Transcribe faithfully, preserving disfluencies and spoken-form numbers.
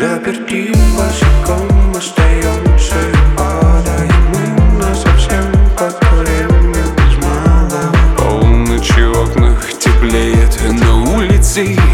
заперти босиком остаемся, падаем мы насовсем, как время без мало. Полночь в окнах теплеет, на улице